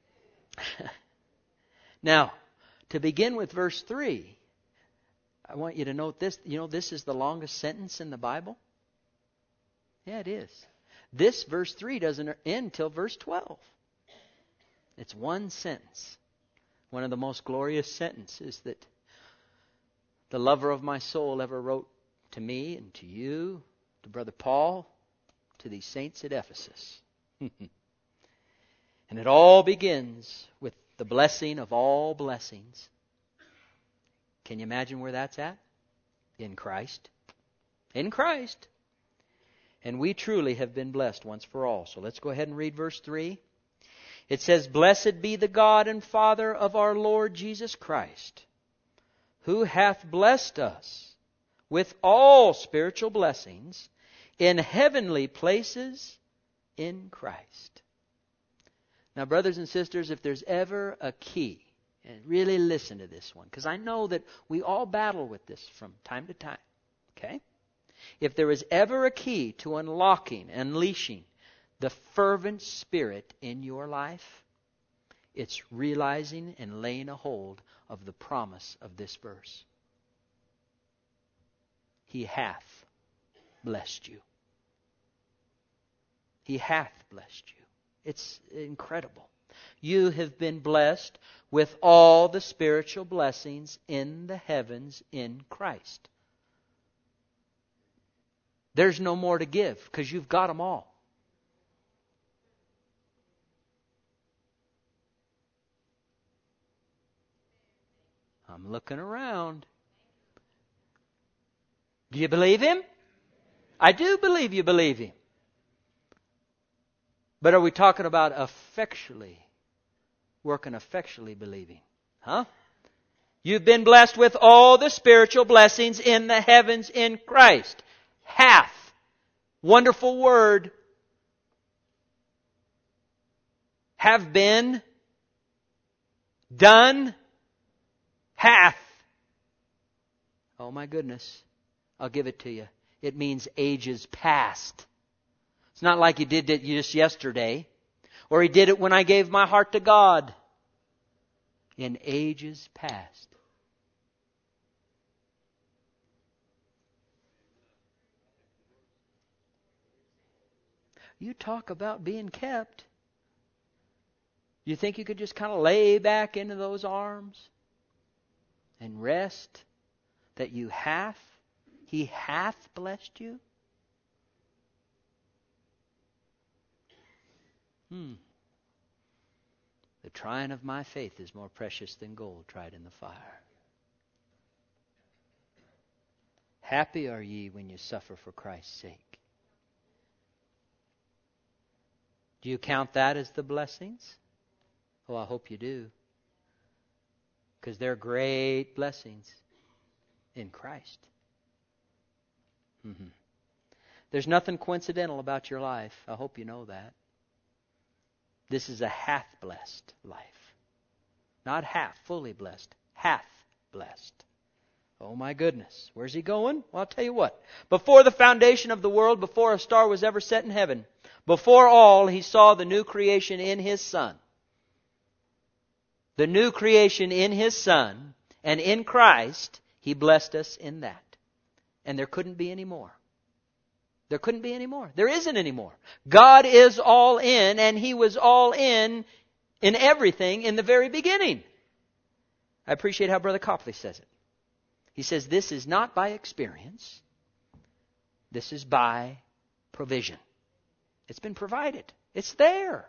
Now, to begin with verse 3, I want you to note this. You know, this is the longest sentence in the Bible. Yeah, it is. This verse 3 doesn't end till verse 12. It's one sentence. One of the most glorious sentences that the lover of my soul ever wrote to me and to you, to Brother Paul, to these saints at Ephesus. And it all begins with the blessing of all blessings. Can you imagine where that's at? In Christ. In Christ. And we truly have been blessed once for all. So let's go ahead and read verse 3. It says, Blessed be the God and Father of our Lord Jesus Christ, who hath blessed us with all spiritual blessings in heavenly places in Christ. Now, brothers and sisters, if there's ever a key, and really listen to this one, because I know that we all battle with this from time to time, okay? If there is ever a key to unlocking, unleashing the fervent spirit in your life, it's realizing and laying a hold of the promise of this verse. He hath blessed you. He hath blessed you. It's incredible. You have been blessed with all the spiritual blessings in the heavens in Christ. There's no more to give because you've got them all. I'm looking around. Do you believe Him? I do believe you believe Him. But are we talking about working effectually believing? Huh? You've been blessed with all the spiritual blessings in the heavens in Christ. Hath. Wonderful word. Have been. Done. Hath. Oh my goodness. I'll give it to you. It means ages past. It's not like He did it just yesterday. Or He did it when I gave my heart to God. In ages past. You talk about being kept. You think you could just kind of lay back into those arms and rest that He hath blessed you? The trying of my faith is more precious than gold tried in the fire. Happy are ye when you suffer for Christ's sake. Do you count that as the blessings? Oh, I hope you do. Because they're great blessings in Christ. There's nothing coincidental about your life. I hope you know that. This is a hath blessed life. Not half, fully blessed. Hath blessed. Oh my goodness. Where's he going? Well, I'll tell you what. Before the foundation of the world, before a star was ever set in heaven, before all, he saw the new creation in his Son. The new creation in his Son. And in Christ, he blessed us in that. And there couldn't be any more. There couldn't be any more. There isn't any more. God is all in, and he was all in everything in the very beginning. I appreciate how Brother Copley says it. He says, this is not by experience. This is by provision. It's been provided. It's there.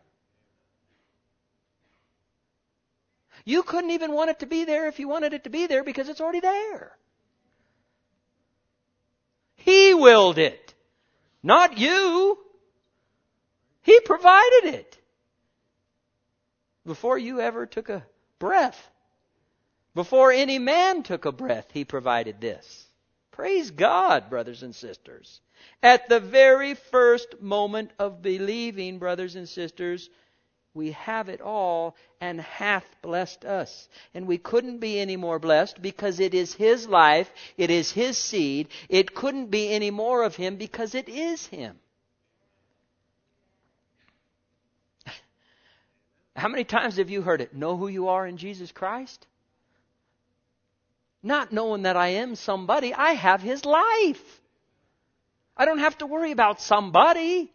You couldn't even want it to be there if you wanted it to be there because it's already there. He willed it. Not you. He provided it. Before you ever took a breath. Before any man took a breath, he provided this. Praise God, brothers and sisters. At the very first moment of believing, brothers and sisters, we have it all and hath blessed us. And we couldn't be any more blessed because it is his life, it is his seed. It couldn't be any more of him because it is him. How many times have you heard it? Know who you are in Jesus Christ? Not knowing that I am somebody, I have his life. I don't have to worry about somebody.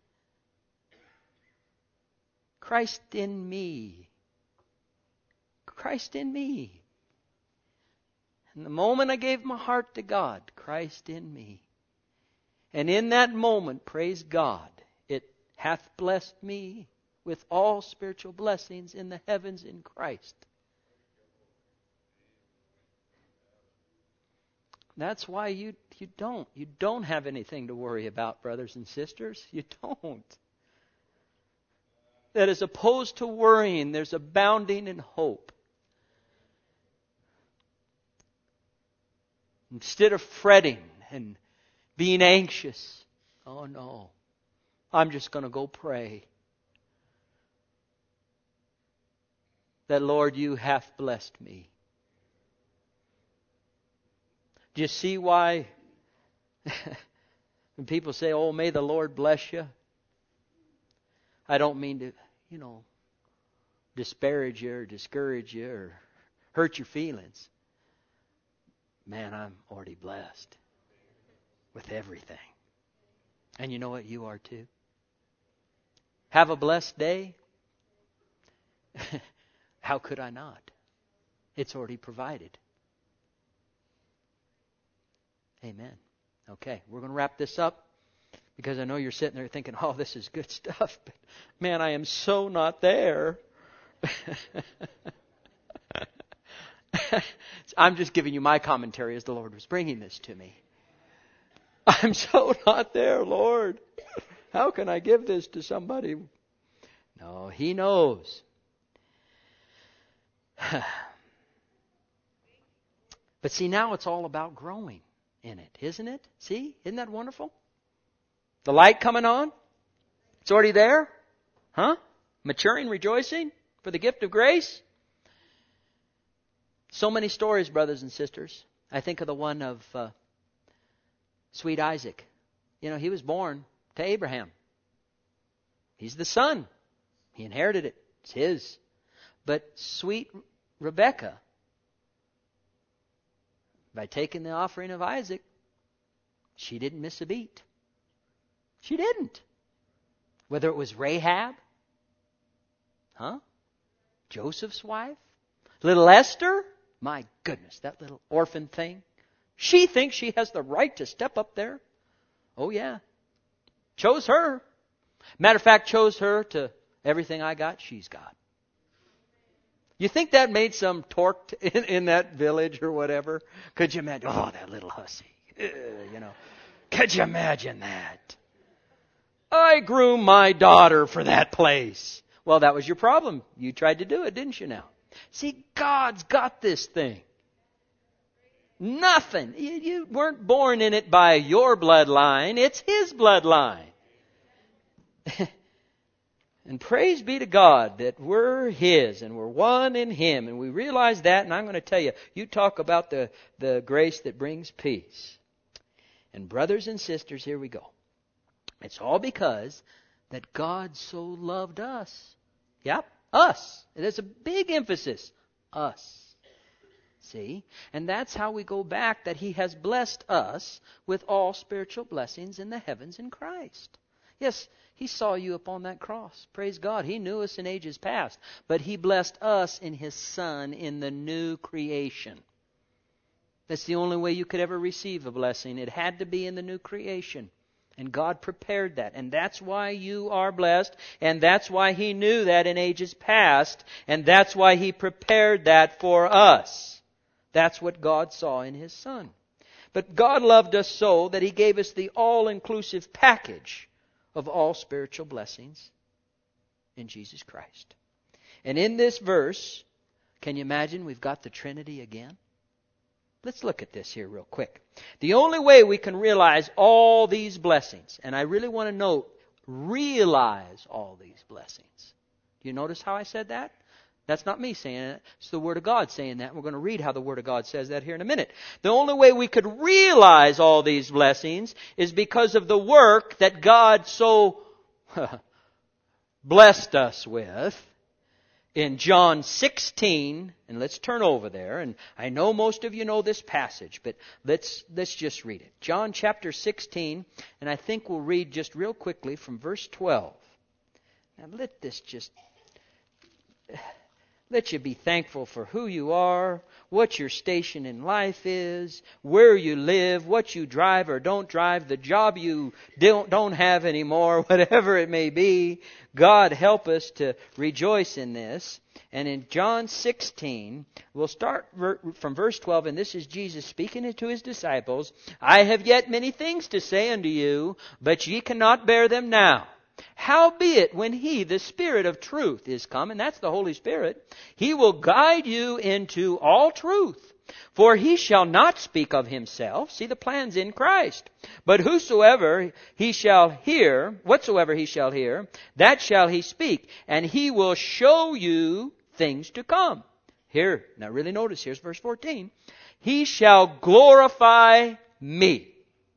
Christ in me. Christ in me. And the moment I gave my heart to God, Christ in me. And in that moment, praise God, it hath blessed me with all spiritual blessings in the heavens in Christ. That's why you don't have anything to worry about, brothers and sisters. You don't. That as opposed to worrying, there's abounding in hope. Instead of fretting and being anxious, oh no, I'm just going to go pray. That, Lord, you hath blessed me. Do you see why when people say, oh, may the Lord bless you? I don't mean to, disparage you or discourage you or hurt your feelings. Man, I'm already blessed with everything. And you know what? You are too. Have a blessed day. How could I not? It's already provided. Amen. Okay, we're going to wrap this up because I know you're sitting there thinking, oh, this is good stuff. But man, I am so not there. I'm just giving you my commentary as the Lord was bringing this to me. I'm so not there, Lord. How can I give this to somebody? No, He knows. But see, now it's all about growing in it, isn't it? See? Isn't that wonderful? The light coming on? It's already there? Huh? Maturing, rejoicing for the gift of grace? So many stories, brothers and sisters. I think of the one of sweet Isaac. He was born to Abraham. He's the son. He inherited it. It's his. But sweet Rebekah, by taking the offering of Isaac, she didn't miss a beat. She didn't. Whether it was Rahab, Joseph's wife, little Esther, my goodness, that little orphan thing. She thinks she has the right to step up there. Oh yeah. Chose her. Matter of fact, chose her to everything I got, she's got. You think that made some torque in that village or whatever? Could you imagine? Oh, that little hussy. Could you imagine that? I groomed my daughter for that place. Well, that was your problem. You tried to do it, didn't you now? See, God's got this thing. Nothing. You weren't born in it by your bloodline. It's His bloodline. And praise be to God that we're His and we're one in Him. And we realize that, and I'm going to tell you, you talk about the grace that brings peace. And brothers and sisters, here we go. It's all because that God so loved us. Yep, us. There's a big emphasis. Us. See? And that's how we go back, that He has blessed us with all spiritual blessings in the heavens in Christ. Yes, He saw you upon that cross. Praise God. He knew us in ages past. But He blessed us in His Son in the new creation. That's the only way you could ever receive a blessing. It had to be in the new creation. And God prepared that. And that's why you are blessed. And that's why He knew that in ages past. And that's why He prepared that for us. That's what God saw in His Son. But God loved us so that He gave us the all-inclusive package of all spiritual blessings in Jesus Christ. And in this verse, can you imagine we've got the Trinity again? Let's look at this here real quick. The only way we can realize all these blessings, and I really want to note, realize all these blessings. Do you notice how I said that? That's not me saying it. It's the Word of God saying that. We're going to read how the Word of God says that here in a minute. The only way we could realize all these blessings is because of the work that God so blessed us with in John 16. And let's turn over there. And I know most of you know this passage, but let's just read it. John chapter 16, and I think we'll read just real quickly from verse 12. Now let this just... Let you be thankful for who you are, what your station in life is, where you live, what you drive or don't drive, the job you don't have anymore, whatever it may be. God help us to rejoice in this. And in John 16, we'll start from verse 12, and this is Jesus speaking to His disciples. I have yet many things to say unto you, but ye cannot bear them now. Howbeit, when He, the Spirit of truth, is come, and that's the Holy Spirit, He will guide you into all truth. For He shall not speak of Himself. See, the plan's in Christ. But whatsoever He shall hear, that shall He speak. And He will show you things to come. Here, now really notice, here's verse 14. He shall glorify me.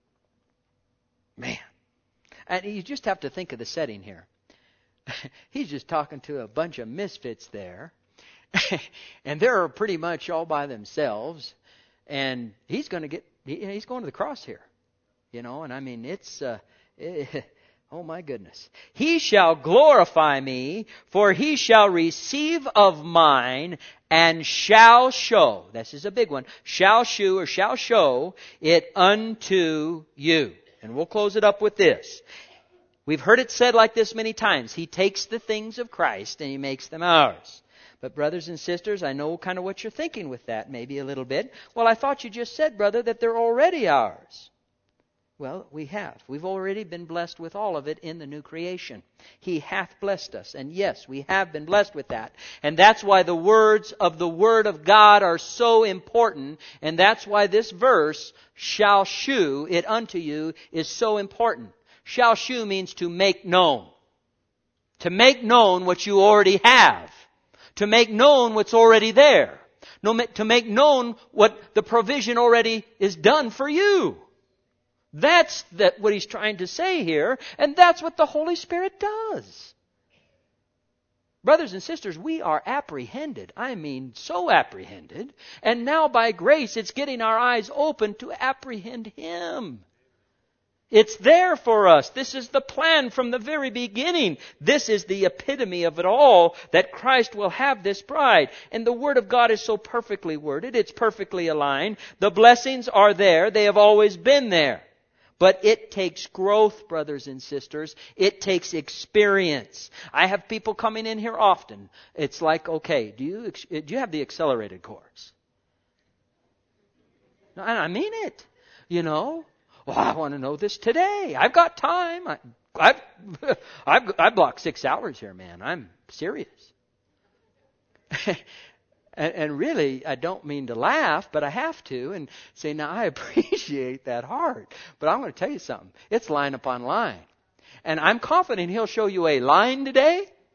Man. And you just have to think of the setting here. He's just talking to a bunch of misfits there. And they're pretty much all by themselves. And he's going to the cross here. You know, and I mean, it's, oh my goodness. He shall glorify me, for He shall receive of mine and shall show. This is a big one. Shall show it unto you. And we'll close it up with this. We've heard it said like this many times. He takes the things of Christ and He makes them ours. But brothers and sisters, I know kind of what you're thinking with that, maybe a little bit. Well, I thought you just said, brother, that they're already ours. Well, we have. We've already been blessed with all of it in the new creation. He hath blessed us. And yes, we have been blessed with that. And that's why the words of the Word of God are so important. And that's why this verse, shall shew it unto you, is so important. Shall shew means to make known. To make known what you already have. To make known what's already there. To make known what the provision already is done for you. That's what He's trying to say here, and that's what the Holy Spirit does. Brothers and sisters, we are apprehended. I mean, so apprehended. And now by grace, it's getting our eyes open to apprehend Him. It's there for us. This is the plan from the very beginning. This is the epitome of it all, that Christ will have this bride. And the Word of God is so perfectly worded. It's perfectly aligned. The blessings are there. They have always been there. But it takes growth, brothers and sisters. It takes experience. I have people coming in here often. It's like, okay, do you have the accelerated course? No, and I mean it. You know? Well, I want to know this today. I've got time. I've blocked 6 hours here, man. I'm serious. And really, I don't mean to laugh, but I have to and say, now I appreciate that heart. But I'm going to tell you something. It's line upon line. And I'm confident He'll show you a line today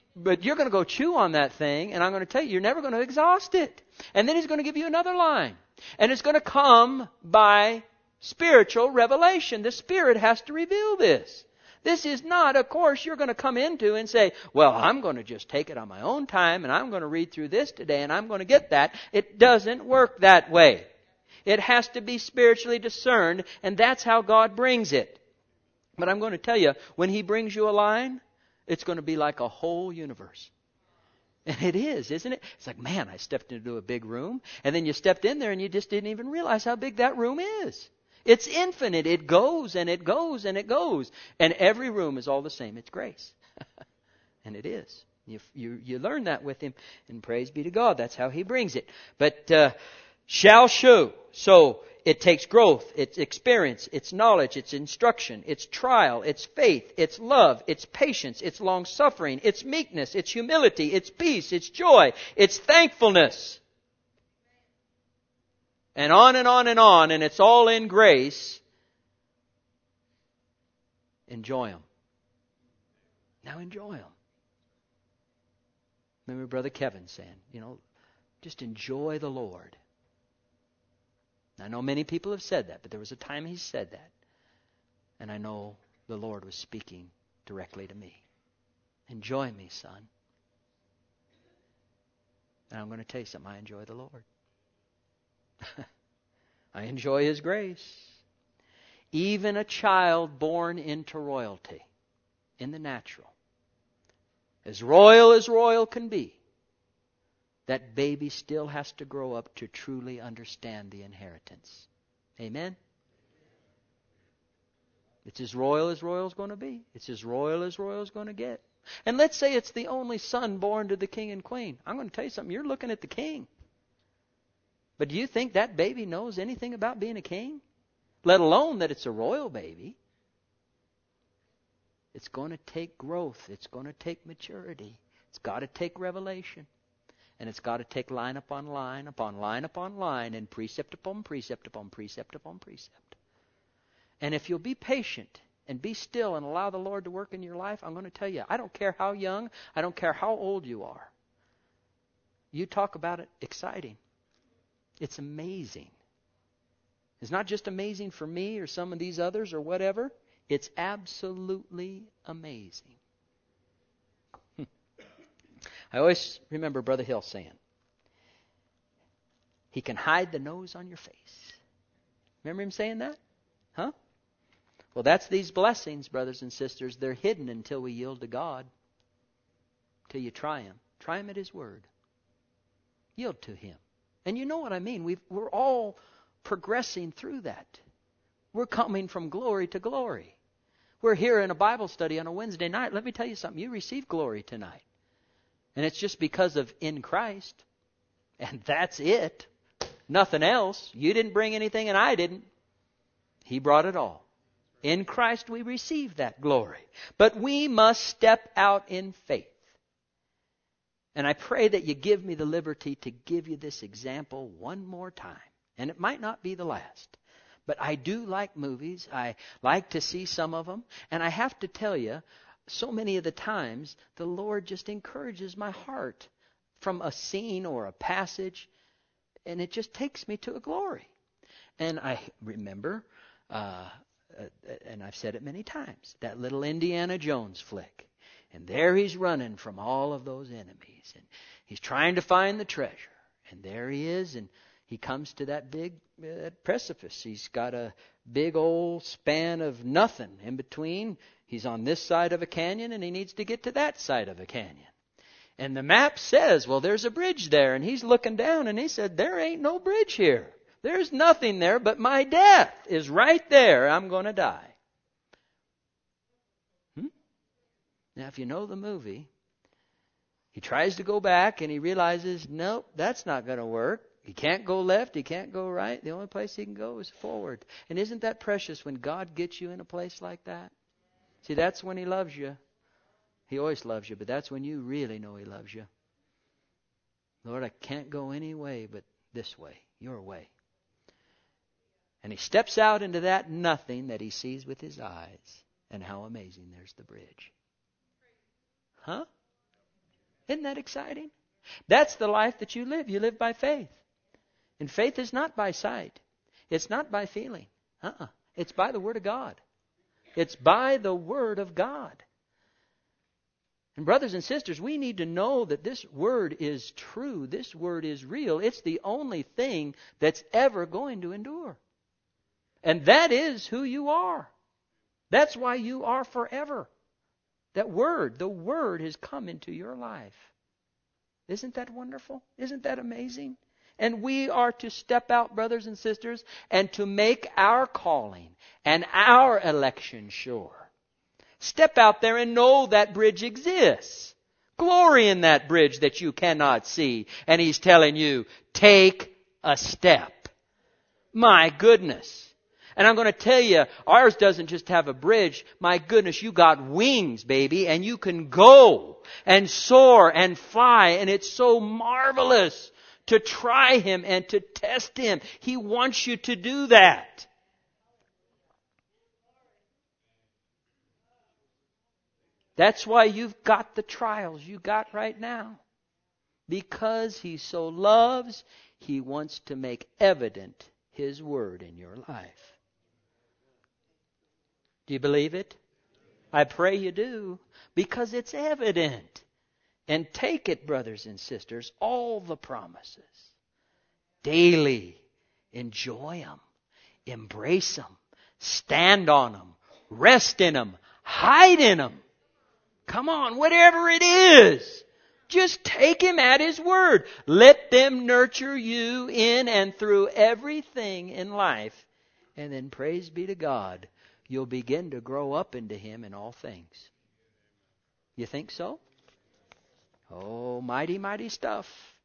But you're going to go chew on that thing, and I'm going to tell you, you're never going to exhaust it. And then He's going to give you another line. And it's going to come by spiritual revelation. The Spirit has to reveal this. This is not a course you're going to come into and say, well, I'm going to just take it on my own time, and I'm going to read through this today, and I'm going to get that. It doesn't work that way. It has to be spiritually discerned, and that's how God brings it. But I'm going to tell you, when He brings you a line, it's going to be like a whole universe. And it is, isn't it? It's like, man, I stepped into a big room, and then you stepped in there and you just didn't even realize how big that room is. It's infinite. It goes and it goes and it goes. And every room is all the same. It's grace. And it is. You learn that with Him, and praise be to God. That's how He brings it. But shall show. So it takes growth, it's experience, it's knowledge, it's instruction, it's trial, it's faith, it's love, it's patience, it's long-suffering, it's meekness, it's humility, it's peace, it's joy, it's thankfulness. And on and on and on, and it's all in grace. Enjoy them. Now enjoy them. Remember Brother Kevin saying, just enjoy the Lord. I know many people have said that, but there was a time he said that. And I know the Lord was speaking directly to me. Enjoy me, son. And I'm going to tell you something. I enjoy the Lord. I enjoy His grace. Even a child born into royalty, in the natural, as royal can be, that baby still has to grow up to truly understand the inheritance. Amen? It's as royal's going to be. It's as royal's going to get. And let's say it's the only son born to the king and queen. I'm going to tell you something. You're looking at the king. But do you think that baby knows anything about being a king? Let alone that it's a royal baby. It's going to take growth. It's going to take maturity. It's got to take revelation. And it's got to take line upon line, upon line upon line, and precept upon precept upon precept upon precept. And if you'll be patient and be still and allow the Lord to work in your life, I'm going to tell you, I don't care how young, I don't care how old you are. You talk about it exciting. It's amazing. It's not just amazing for me or some of these others or whatever. It's absolutely amazing. I always remember Brother Hill saying, He can hide the nose on your face. Remember him saying that? Huh? Well, that's these blessings, brothers and sisters. They're hidden until we yield to God. Till you try Him. Try Him at His Word. Yield to Him. And you know what I mean. We're all progressing through that. We're coming from glory to glory. We're here in a Bible study on a Wednesday night. Let me tell you something. You receive glory tonight. And it's just because of in Christ. And that's it. Nothing else. You didn't bring anything and I didn't. He brought it all. In Christ we receive that glory. But we must step out in faith. And I pray that you give me the liberty to give you this example one more time. And it might not be the last. But I do like movies. I like to see some of them. And I have to tell you, so many of the times, the Lord just encourages my heart from a scene or a passage, and it just takes me to a glory. And I remember, and I've said it many times, that little Indiana Jones flick. And there he's running from all of those enemies, and he's trying to find the treasure. And there he is, and he comes to that big precipice. He's got a big old span of nothing in between. He's on this side of a canyon, and he needs to get to that side of a canyon. And the map says, well, there's a bridge there. And he's looking down, and he said, there ain't no bridge here. There's nothing there, but my death is right there. I'm going to die. Now, if you know the movie, he tries to go back, and he realizes, nope, that's not going to work. He can't go left. He can't go right. The only place he can go is forward. And isn't that precious when God gets you in a place like that? See, that's when He loves you. He always loves you, but that's when you really know He loves you. Lord, I can't go any way but this way, your way. And he steps out into that nothing that he sees with his eyes. And how amazing, there's the bridge. Huh? Isn't that exciting? That's the life that you live. You live by faith. And faith is not by sight. It's not by feeling. It's by the Word of God. It's by the Word of God. And brothers and sisters, we need to know that this Word is true. This Word is real. It's the only thing that's ever going to endure. And that is who you are. That's why you are forever. That Word, the Word has come into your life. Isn't that wonderful? Isn't that amazing? And we are to step out, brothers and sisters, and to make our calling and our election sure. Step out there and know that bridge exists. Glory in that bridge that you cannot see. And He's telling you, take a step. My goodness. And I'm going to tell you, ours doesn't just have a bridge. My goodness, you got wings, baby, and you can go and soar and fly. And it's so marvelous to try Him and to test Him. He wants you to do that. That's why you've got the trials you got right now. Because He so loves, He wants to make evident His Word in your life. Do you believe it? I pray you do. Because it's evident. And take it, brothers and sisters, all the promises. Daily enjoy them. Embrace them. Stand on them. Rest in them. Hide in them. Come on, whatever it is. Just take Him at His word. Let them nurture you in and through everything in life. And then praise be to God, you'll begin to grow up into Him in all things. You think so? Oh, mighty, mighty stuff.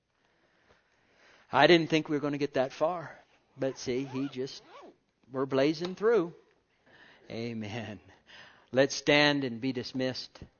I didn't think we were going to get that far. But see, we're blazing through. Amen. Let's stand and be dismissed.